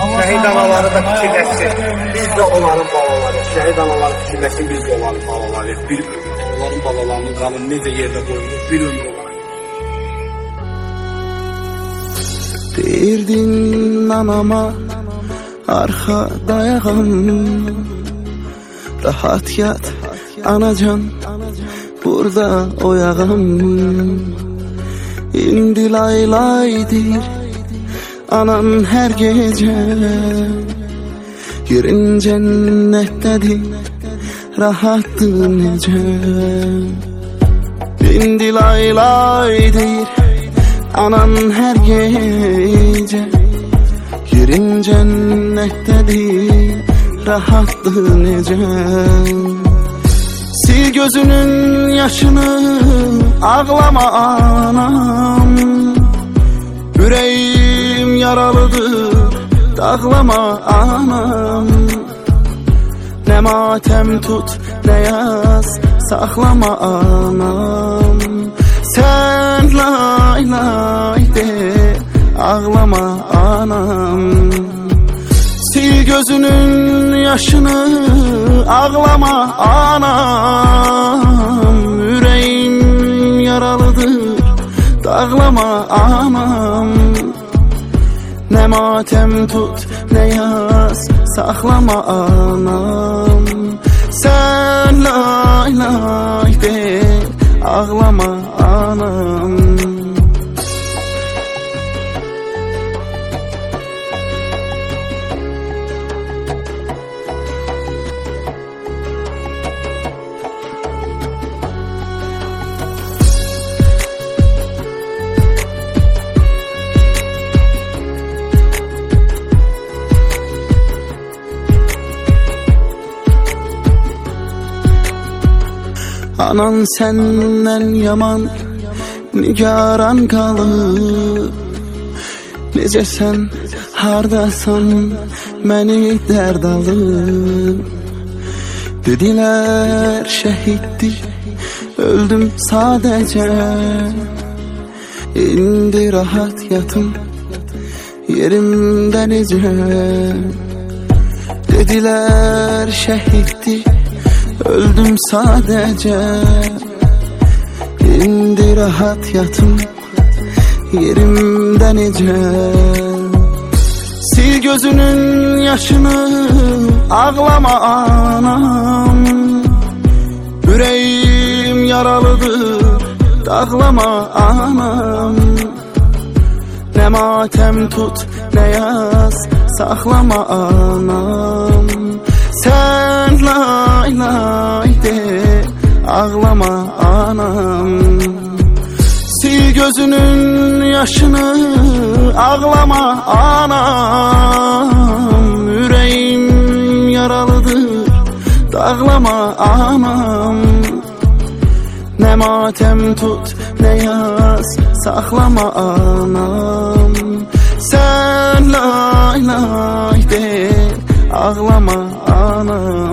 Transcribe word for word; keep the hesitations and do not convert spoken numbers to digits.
Şəhid anaları da fikirləşsin. Biz də onların balalarıyıq. Şəhid anaları fikirləşsin, biz də onların balalarıyıq. Bir ömür. Onların balalarının qanı necə yerdə qoyulur, bir ömür olaraq. Deyirdin anama arxa dayağım, rahat yat anacan, burada oyağım. İndi lay laydir anan her gece, yerin cennettedir, rahattır nece. İndi lay laydir anan her gece, yerin cennettedir, rahattır nece. Sil gözünün yaşını, ağlama anam. Yüreğim yaralıdır, dağlama anam. Ne matem tut, ne yaz, saklama anam. Sen lay lay de, ağlama anam. Sil gözünün yaşını, ağlama anam. Yüreğim yaralıdır, dağlama anam. Ne matem tut, ne yaz, saklama anam. Sen lay lay de, ağlama anam. Anan senden yaman, nigaran kalır. Nece sen hardasan, məni derd alır. Dediler şehitdi, öldüm sadece. İndi rahat yatım, yerimden nece. Dediler şehitdi, öldüm sadece. İndi rahat yatım, yerimden nece. Sil gözünün yaşını, ağlama anam. Yüreğim yaralıdır, dağlama anam. Ne matem tut, ne yaz, saklama anam. Sen lay lay de, ağlama anam. Sil gözünün yaşını, ağlama anam. Yüreğim yaralıdır, dağlama anam. Ne matem tut, ne yaz, saklama anam. Sen lay lay de, ağlama anam.